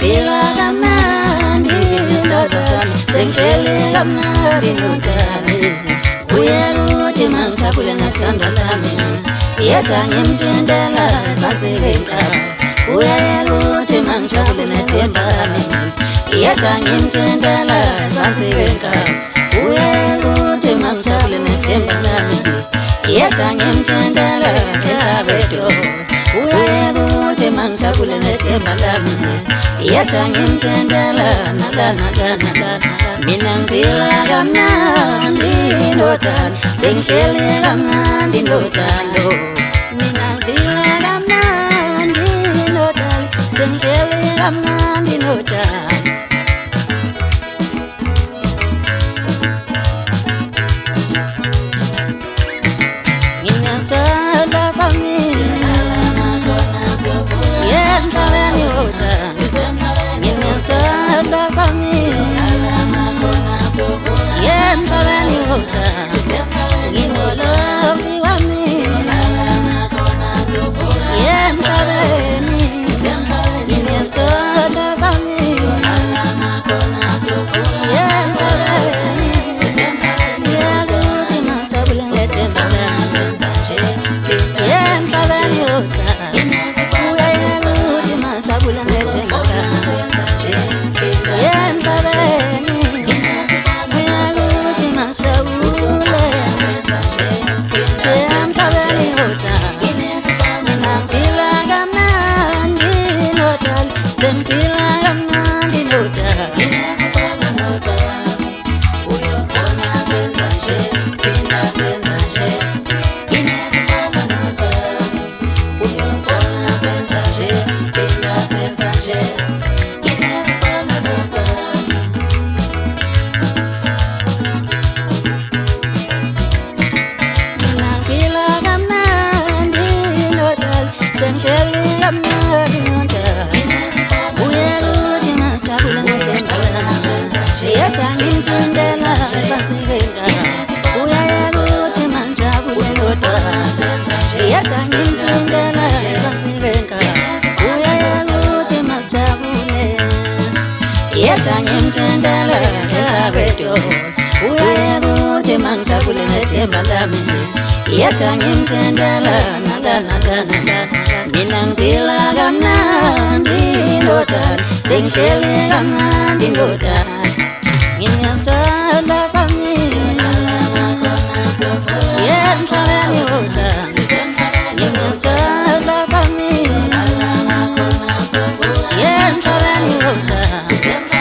ngila kamnandi ndodana sengihleli kamnandi ndodana uyeluthi mangijabule ngathanda sami yedwa ngimtshintela sasebenka uyeluthi mangijabule nethemba lami yedwa ngimtshintela sasebenka uyeluthi mangijabule nethemba lami yedwa ngimtshintela ngehabedo uyeluthi mangijabule nethemba lami yedwa ngimtshintela nala mina ngila kamnandi ndodana sengihleli kamnandi ndodana mina ngila kamnandi ndodana sengihleli kamnandi ndodana mina sala sami yentabeni ndodana mina sala sami yentabeni ndodana nginolovli wami yentabeni nginesola sami yentabeni ngiyaluthi mangijabule ngethemba lami yentabeni ndodana uyayeluthi mangijabule ngethemba lami yentabeni uyaluthi mangijabule yentabeni ndodana mina ngila kamnandi ndodana sengila kamnandi ndodana uyeluthi mangijabule ngethemba lami yedwa ngimtshintela sasebenka uyeluthi mangijabule ndodana yedwa ngimtshintela sasebenka uyeluthi mangijabule yedwa ngimtshintela ngehabedo uyeluthi mangijabule ngethemba lami yedwa ngimtshintela nala mina ngila kamnandi ndodana sengihleli kamnandi ndodana nginesola sami yentabeni ndodana nginesola sami yentabeni ndodana